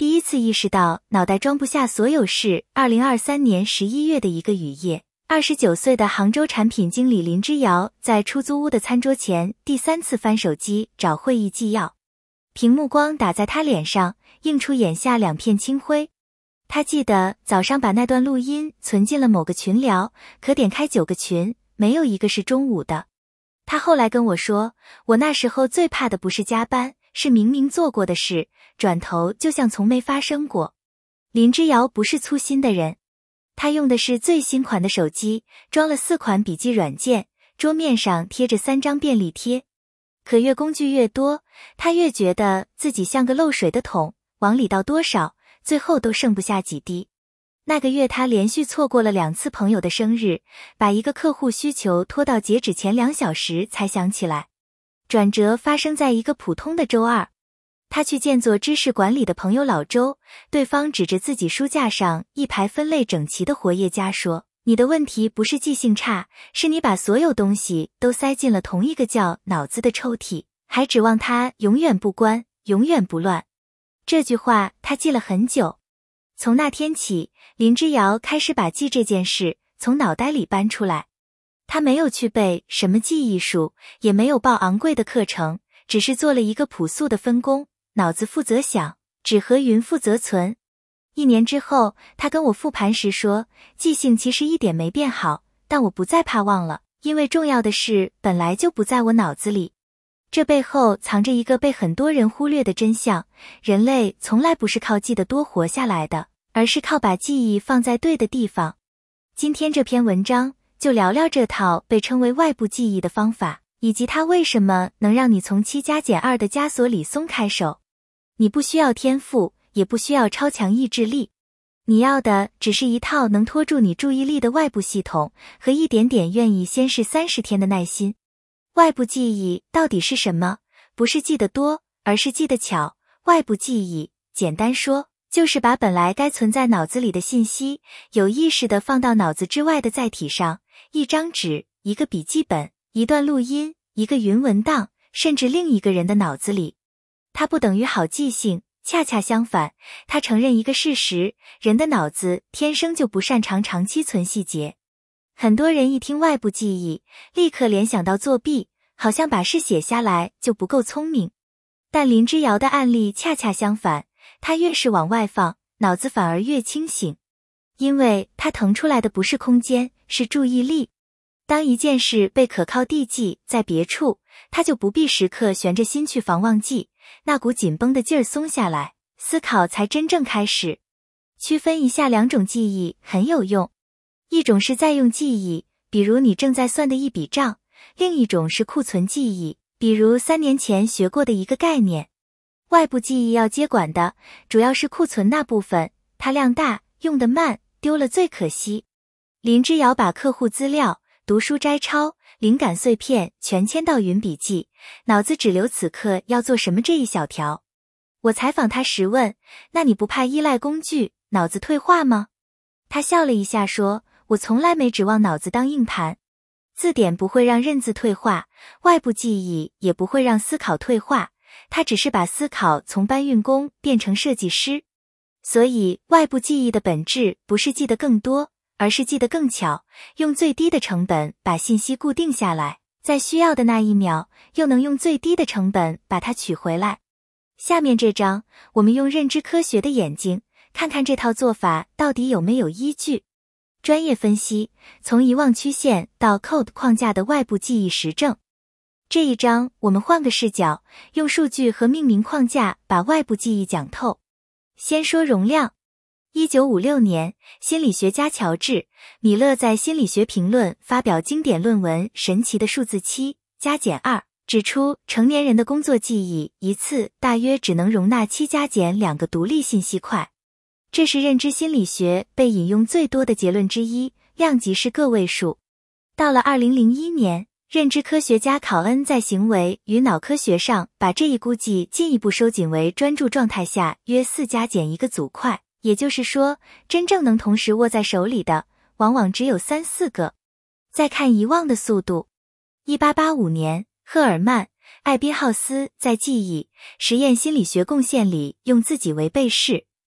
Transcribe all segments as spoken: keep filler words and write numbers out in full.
第一次意识到脑袋装不下所有事。二零二三年十一月的一个雨夜，二十九岁的杭州产品经理林之遥在出租屋的餐桌前第三次翻手机找会议纪要，屏幕光打在他脸上，映出眼下两片青灰。他记得早上把那段录音存进了某个群聊，可点开九个群，没有一个是中午的。他后来跟我说，我那时候最怕的不是加班，是明明做过的事，转头就像从没发生过。林之遥不是粗心的人，他用的是最新款的手机，装了四款笔记软件，桌面上贴着三张便利贴。可越工具越多，他越觉得自己像个漏水的桶，往里倒多少，最后都剩不下几滴。那个月他连续错过了两次朋友的生日，把一个客户需求拖到截止前两小时才想起来。转折发生在一个普通的周二，他去见做知识管理的朋友老周，对方指着自己书架上一排分类整齐的活页夹说，你的问题不是记性差，是你把所有东西都塞进了同一个叫脑子的抽屉，还指望它永远不关，永远不乱。这句话他记了很久。从那天起，林之遥开始把记这件事从脑袋里搬出来。他没有去背什么记忆术，也没有报昂贵的课程，只是做了一个朴素的分工，脑子负责想，纸和云负责存。一年之后，他跟我复盘时说，记性其实一点没变好，但我不再怕忘了，因为重要的事本来就不在我脑子里。这背后藏着一个被很多人忽略的真相，人类从来不是靠记得多活下来的，而是靠把记忆放在对的地方。今天这篇文章就聊聊这套被称为外部记忆的方法，以及它为什么能让你从七加减二的枷锁里松开手。你不需要天赋，也不需要超强意志力，你要的只是一套能拖住你注意力的外部系统和一点点愿意先试三十天的耐心。外部记忆到底是什么？不是记得多，而是记得巧。外部记忆，简单说，就是把本来该存在脑子里的信息，有意识地放到脑子之外的载体上，一张纸，一个笔记本，一段录音，一个云文档，甚至另一个人的脑子里。它不等于好记性，恰恰相反，它承认一个事实，人的脑子天生就不擅长长期存细节。很多人一听外部记忆，立刻联想到作弊，好像把事写下来就不够聪明。但林之遥的案例恰恰相反，他越是往外放，脑子反而越清醒，因为他腾出来的不是空间，是注意力。当一件事被可靠地记在别处，他就不必时刻悬着心去防忘记，那股紧绷的劲儿松下来，思考才真正开始。区分一下两种记忆很有用，一种是在用记忆，比如你正在算的一笔账，另一种是库存记忆，比如三年前学过的一个概念。外部记忆要接管的主要是库存那部分，它量大，用得慢，丢了最可惜。林之遥把客户资料、读书摘抄、灵感碎片全迁到云笔记，脑子只留此刻要做什么这一小条。我采访他时问，那你不怕依赖工具，脑子退化吗？他笑了一下说，我从来没指望脑子当硬盘。字典不会让认字退化，外部记忆也不会让思考退化，它只是把思考从搬运工变成设计师。所以外部记忆的本质不是记得更多，而是记得更巧，用最低的成本把信息固定下来，在需要的那一秒又能用最低的成本把它取回来。下面这章我们用认知科学的眼睛看看这套做法到底有没有依据。专业分析，从遗忘曲线到 C O D E 框架的外部记忆实证。这一章我们换个视角，用数据和命名框架把外部记忆讲透。先说容量。一九五六年，心理学家乔治·米勒在《心理学评论》发表经典论文《神奇的数字七加减二》，指出成年人的工作记忆一次大约只能容纳七加减两个独立信息块。这是认知心理学被引用最多的结论之一，量级是个位数。到了二零零一年，认知科学家考恩在行为与脑科学上把这一估计进一步收紧为专注状态下约四加减一个组块，也就是说，真正能同时握在手里的，往往只有三四个。再看遗忘的速度。一八八五年，赫尔曼·艾宾浩斯在记忆实验心理学贡献里用自己为被试，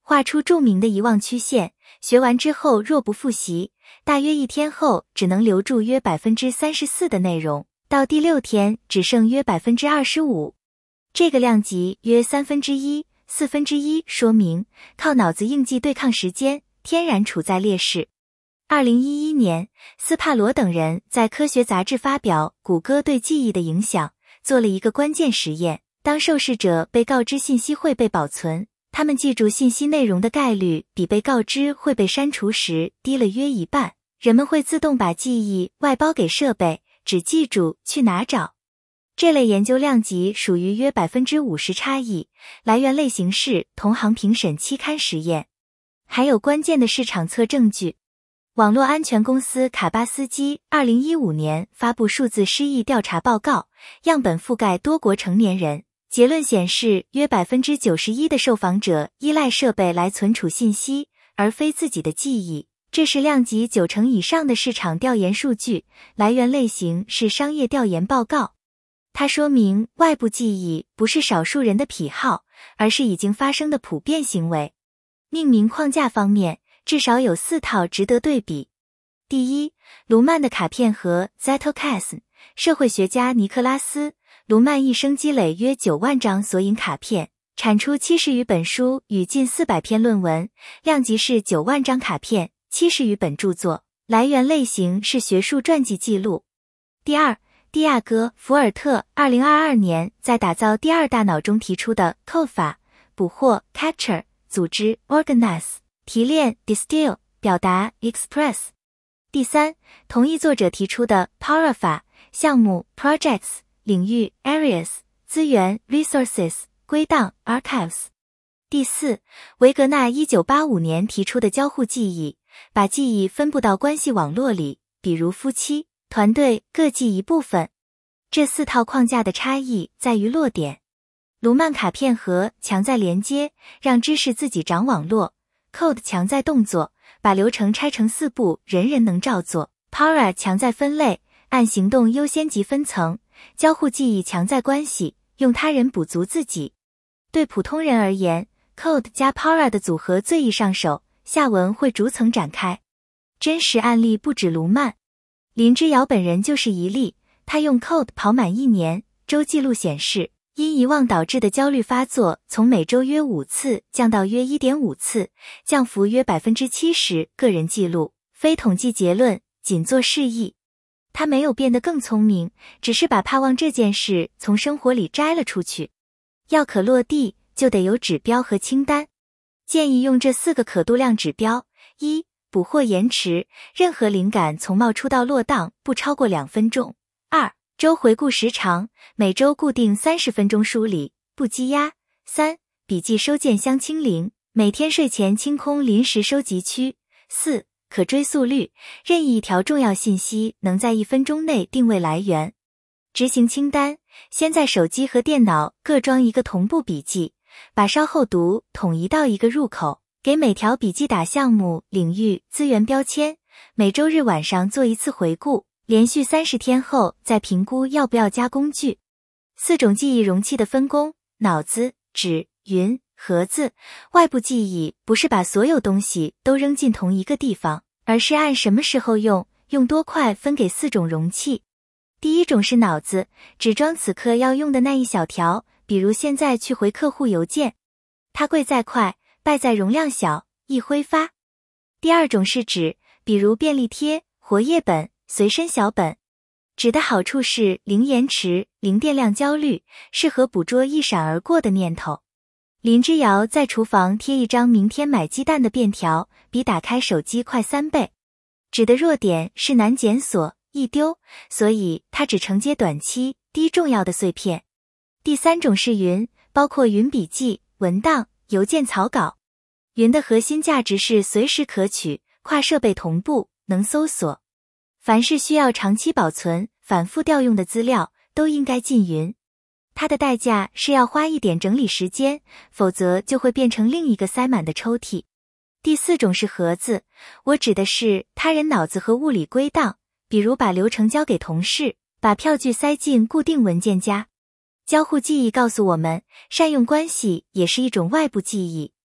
画出著名的遗忘曲线，学完之后若不复习，大约一天后只能留住约 百分之三十四 的内容，到第六天只剩约 百分之二十五。这个量级约三分之一、四分之一，说明靠脑子硬记对抗时间，天然处在劣势。二零一一年，斯帕罗等人在科学杂志发表谷歌对记忆的影响，做了一个关键实验。当受试者被告知信息会被保存，他们记住信息内容的概率比被告知会被删除时低了约一半。人们会自动把记忆外包给设备，只记住去哪找。这类研究量级属于约 百分之五十 差异，来源类型是同行评审期刊实验。还有关键的市场测证据。网络安全公司卡巴斯基二零一五年发布数字失忆调查报告，样本覆盖多国成年人，结论显示约 百分之九十一 的受访者依赖设备来存储信息，而非自己的记忆。这是量级九成以上的市场调研数据，来源类型是商业调研报告。它说明外部记忆不是少数人的癖好，而是已经发生的普遍行为。命名框架方面，至少有四套值得对比。第一，卢曼的卡片盒 Zettelkasten。 社会学家尼克拉斯·卢曼一生积累约九万张索引卡片，产出七十余本书与近四百篇论文，量级是九万张卡片，七十余本著作，来源类型是学术传记记录。第二，蒂亚戈·福尔特二零二二年在打造第二大脑中提出的 code 法，捕获 capture， 组织 organize， 提炼 distill， 表达 express。第三，同一作者提出的 Power 法，项目 projects， 领域 areas， 资源 resources， 归档 archives。第四，维格纳一九八五年提出的交互记忆，把记忆分布到关系网络里，比如夫妻、团队各记一部分。这四套框架的差异在于落点。卢曼卡片盒强在连接，让知识自己长网络； Code 强在动作，把流程拆成四步，人人能照做； Power 强在分类，按行动优先级分层；交互记忆强在关系，用他人补足自己。对普通人而言， Code 加 Power 的组合最易上手，下文会逐层展开。真实案例不止卢曼，林之遥本人就是一例。他用 Code 跑满一年，周记录显示，因遗忘导致的焦虑发作从每周约五次降到约 一点五次，降幅约 百分之七十。 个人记录，非统计结论，仅做示意。他没有变得更聪明，只是把怕忘这件事从生活里摘了出去。要可落地，就得有指标和清单。建议用这四个可度量指标：一、捕获延迟，任何灵感从冒出到落档不超过两分钟。二、周回顾时长，每周固定三十分钟梳理，不积压。三、笔记收件箱清零，每天睡前清空临时收集区。四、可追溯率，任意一条重要信息能在一分钟内定位来源。执行清单，先在手机和电脑各装一个同步笔记，把稍后读统一到一个入口，给每条笔记打项目、领域、资源标签，每周日晚上做一次回顾，连续三十天后再评估要不要加工具。四种记忆容器的分工：脑子、纸、云、盒子。外部记忆不是把所有东西都扔进同一个地方，而是按什么时候用，用多快分给四种容器。第一种是脑子，只装此刻要用的那一小条，比如现在去回客户邮件。它贵在快，败在容量小，易挥发。第二种是纸，比如便利贴、活页本、随身小本。纸的好处是零延迟、零电量焦虑，适合捕捉一闪而过的念头。林之遥在厨房贴一张明天买鸡蛋的便条，比打开手机快三倍。纸的弱点是难检索、易丢，所以它只承接短期、低重要的碎片。第三种是云，包括云笔记、文档、邮件草稿。云的核心价值是随时可取，跨设备同步，能搜索。凡是需要长期保存、反复调用的资料，都应该进云。它的代价是要花一点整理时间，否则就会变成另一个塞满的抽屉。第四种是盒子，我指的是他人脑子和物理归档，比如把流程交给同事，把票据塞进固定文件夹。交互记忆告诉我们，善用关系也是一种外部记忆。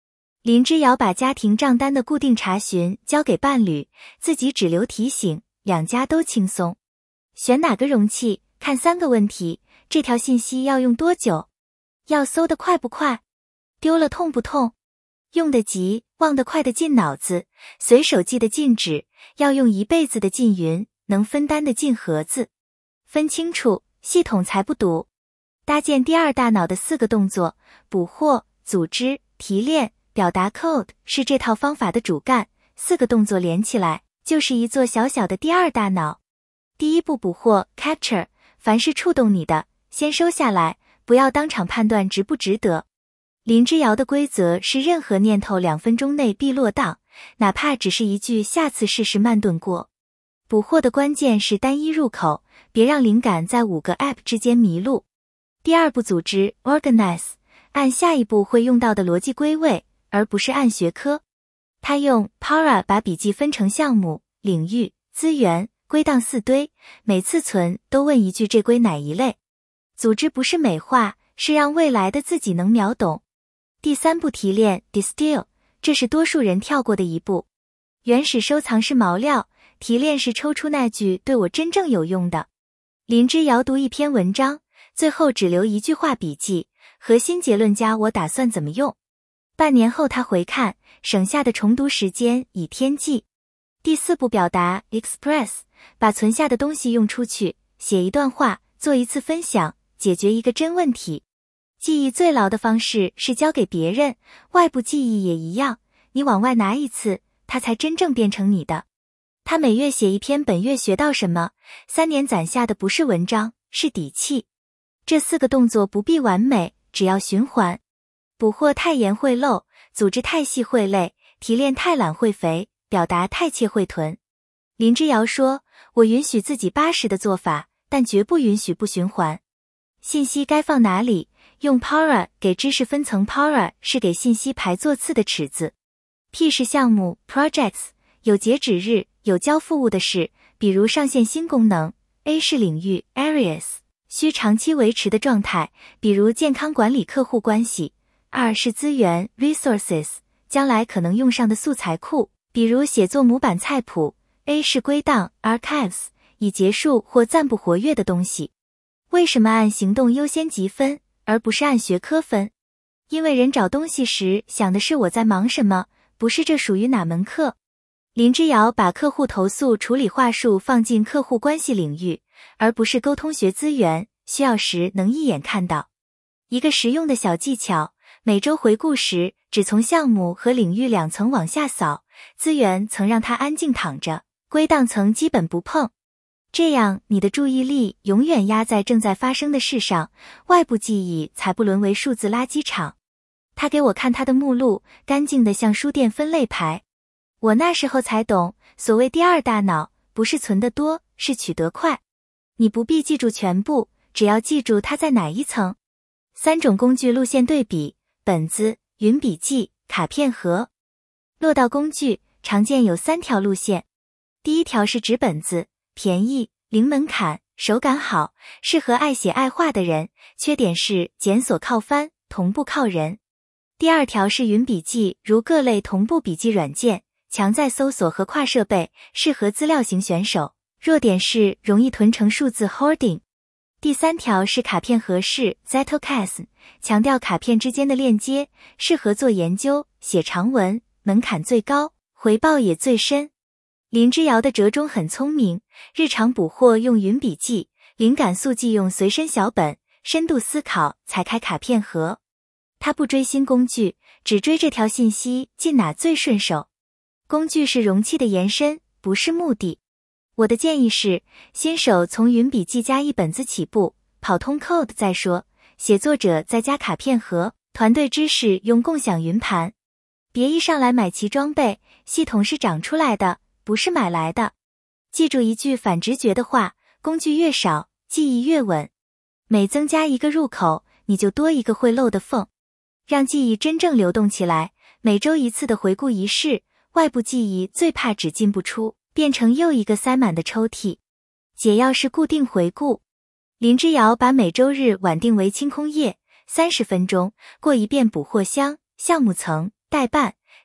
林之遥把家庭账单的固定查询交给伴侣，自己只留提醒，两家都轻松。选哪个容器，看三个问题：这条信息要用多久？要搜得快不快？丢了痛不痛？用得急，忘得快的进脑子，随手记的进纸，要用一辈子的进云，能分担的进盒子。分清楚，系统才不堵。搭建第二大脑的四个动作：捕获、组织、提炼、表达 code 是这套方法的主干，四个动作连起来，就是一座小小的第二大脑。第一步捕获 capture， 凡是触动你的，先收下来，不要当场判断值不值得。林之遥的规则是任何念头两分钟内必落档，哪怕只是一句下次试试慢炖锅。捕获的关键是单一入口，别让灵感在五个 app 之间迷路。第二步组织 organize， 按下一步会用到的逻辑归位，而不是按学科。他用 Para 把笔记分成项目、领域、资源，归档四堆，每次存都问一句这归哪一类。组织不是美化，是让未来的自己能秒懂。第三步提炼 distill， 这是多数人跳过的一步。原始收藏是毛料，提炼是抽出那句对我真正有用的。林之遥读一篇文章，最后只留一句话笔记，核心结论加我打算怎么用。半年后他回看，省下的重读时间以天计。第四步表达 express， 把存下的东西用出去，写一段话，做一次分享，解决一个真问题。记忆最牢的方式是交给别人，外部记忆也一样，你往外拿一次，它才真正变成你的。他每月写一篇本月学到什么，三年攒下的不是文章，是底气。这四个动作不必完美，只要循环。捕获太严会漏，组织太细会累，提炼太懒会肥，表达太切会囤。林之遥说，我允许自己八十的做法，但绝不允许不循环。信息该放哪里？用 Para 给知识分层 ，Para 是给信息排座次的尺子。P 是项目 projects， 有截止日，有交付物的事，比如上线新功能。A 是领域 areas， 需长期维持的状态，比如健康管理客户关系。二是资源 resources， 将来可能用上的素材库，比如写作模板菜谱。A 是归档 archives， 已结束或暂不活跃的东西。为什么按行动优先级分，而不是按学科分？因为人找东西时想的是我在忙什么，不是这属于哪门课。林之遥把客户投诉处理话术放进客户关系领域，而不是沟通学资源，需要时能一眼看到。一个实用的小技巧，每周回顾时只从项目和领域两层往下扫，资源层让它安静躺着，归档层基本不碰。这样你的注意力永远压在正在发生的事上，外部记忆才不沦为数字垃圾场。他给我看他的目录，干净的像书店分类牌。我那时候才懂，所谓第二大脑，不是存得多，是取得快。你不必记住全部，只要记住它在哪一层。三种工具路线对比：本子、云笔记、卡片盒。落到工具，常见有三条路线。第一条是纸本子，便宜，零门槛，手感好，适合爱写爱画的人，缺点是检索靠翻，同步靠人。第二条是云笔记，如各类同步笔记软件，强在搜索和跨设备，适合资料型选手，弱点是容易囤成数字 hoarding。第三条是卡片盒式 Zettelkasten， 强调卡片之间的链接，适合做研究，写长文，门槛最高，回报也最深。林之遥的折中很聪明，日常捕获用云笔记，灵感速记用随身小本，深度思考才开卡片盒。他不追新工具，只追这条信息进哪最顺手。工具是容器的延伸，不是目的。我的建议是，新手从云笔记加一本子起步，跑通 code 再说，写作者再加卡片盒，团队知识用共享云盘。别一上来买齐装备，系统是长出来的，不是买来的。记住一句反直觉的话，工具越少，记忆越稳。每增加一个入口，你就多一个会漏的缝。让记忆真正流动起来，每周一次的回顾仪式，外部记忆最怕只进不出，变成又一个塞满的抽屉。解药是固定回顾。林之遥把每周日晚定为清空夜，三十分钟，过一遍捕获箱、项目层、待办，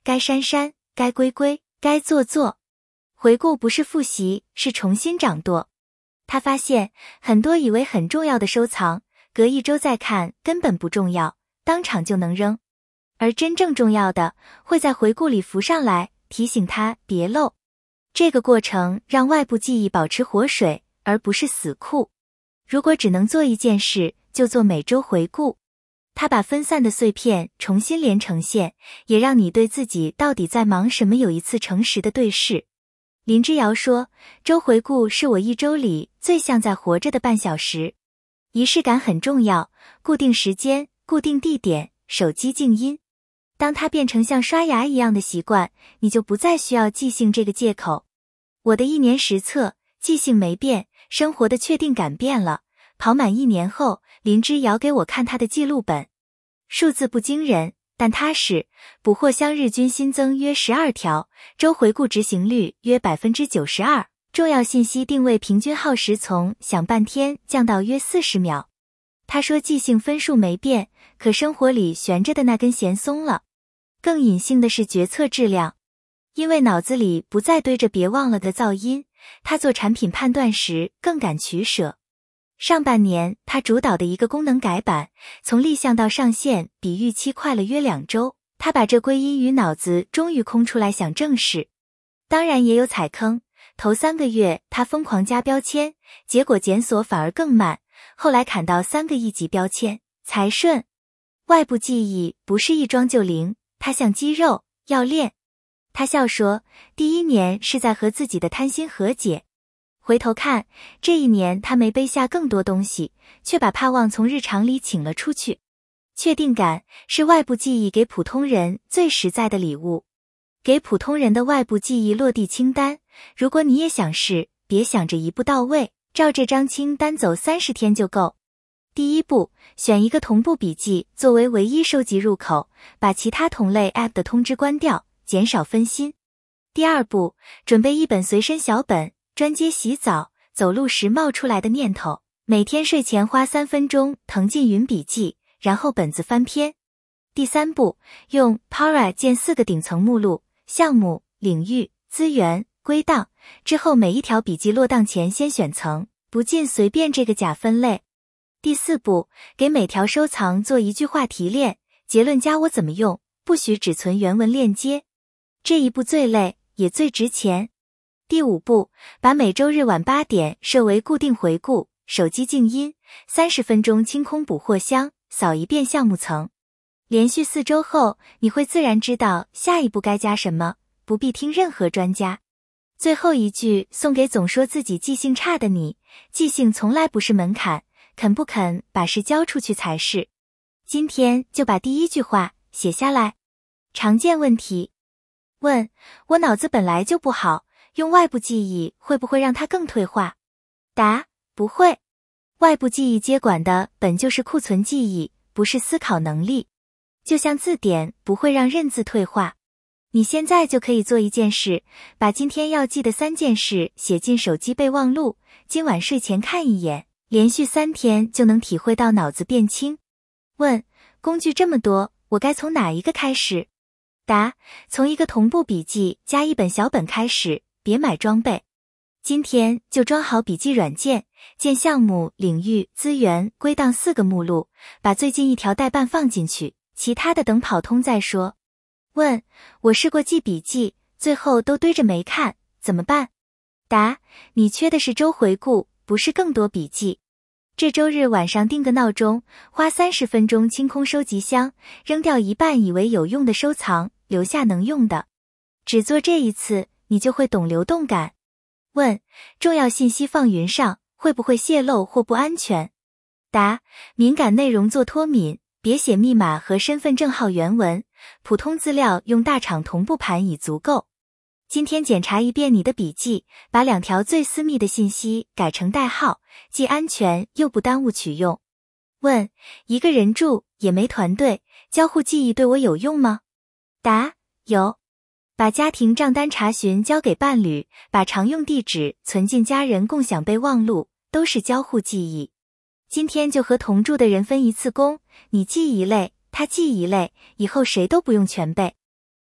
该删删，该归归，该做做。回顾不是复习，是重新掌舵。他发现很多以为很重要的收藏，隔一周再看根本不重要，当场就能扔。而真正重要的会在回顾里浮上来，提醒他别漏。这个过程让外部记忆保持活水，而不是死库。如果只能做一件事，就做每周回顾。他把分散的碎片重新连成线，也让你对自己到底在忙什么有一次诚实的对视。林之遥说，周回顾是我一周里最像在活着的半小时。仪式感很重要，固定时间，固定地点，手机静音。当它变成像刷牙一样的习惯，你就不再需要记性这个借口。我的一年实测，记性没变，生活的确定感变了。跑满一年后，林之遥给我看他的记录本，数字不惊人，但踏实。捕获箱日均新增约十二条，周回顾执行率约 百分之九十二， 重要信息定位平均耗时从想半天降到约四十秒。他说记性分数没变，可生活里悬着的那根弦松了。更隐性的是决策质量，因为脑子里不再堆着别忘了的噪音，他做产品判断时更敢取舍。上半年他主导的一个功能改版，从立项到上线比预期快了约两周，他把这归因于脑子终于空出来想正事。当然也有踩坑，头三个月他疯狂加标签，结果检索反而更慢，后来砍到三个一级标签才顺。外部记忆不是一装就灵，它像肌肉，要练。他笑说，第一年是在和自己的贪心和解。回头看，这一年他没背下更多东西，却把盼望从日常里请了出去。确定感是外部记忆给普通人最实在的礼物。给普通人的外部记忆落地清单，如果你也想试，别想着一步到位，照这张清单走三十天就够。第一步，选一个同步笔记作为唯一收集入口，把其他同类 App 的通知关掉，减少分心。第二步，准备一本随身小本，专接洗澡、走路时冒出来的念头，每天睡前花三分钟誊进云笔记，然后本子翻篇。第三步，用 Para 建四个顶层目录，项目、领域、资源、归档，之后每一条笔记落档前先选层，不进随便这个假分类。第四步，给每条收藏做一句话提炼，结论加我怎么用，不许只存原文链接。这一步最累，也最值钱。第五步，把每周日晚八点设为固定回顾，手机静音，三十分钟清空捕获箱，扫一遍项目层。连续四周后，你会自然知道下一步该加什么，不必听任何专家。最后一句送给总说自己记性差的你，记性从来不是门槛，肯不肯把事交出去才是。今天就把第一句话写下来。常见问题。问：我脑子本来就不好，用外部记忆会不会让它更退化？答：不会。外部记忆接管的本就是库存记忆，不是思考能力。就像字典不会让认字退化。你现在就可以做一件事，把今天要记的三件事写进手机备忘录，今晚睡前看一眼，连续三天就能体会到脑子变轻。问：工具这么多，我该从哪一个开始？答：从一个同步笔记加一本小本开始，别买装备。今天就装好笔记软件，建项目、领域、资源、归档四个目录，把最近一条待办放进去，其他的等跑通再说。问：我试过记笔记，最后都堆着没看，怎么办？答：你缺的是周回顾，不是更多笔记。这周日晚上定个闹钟，花三十分钟清空收集箱，扔掉一半以为有用的收藏，留下能用的。只做这一次，你就会懂流动感。问：重要信息放云上，会不会泄露或不安全？答：敏感内容做脱敏，别写密码和身份证号原文，普通资料用大厂同步盘已足够。今天检查一遍你的笔记，把两条最私密的信息改成代号，既安全又不耽误取用。问：一个人住，也没团队，交互记忆对我有用吗？答：有。把家庭账单查询交给伴侣，把常用地址存进家人共享备忘录，都是交互记忆。今天就和同住的人分一次工，你记一类，他记一类，以后谁都不用全背。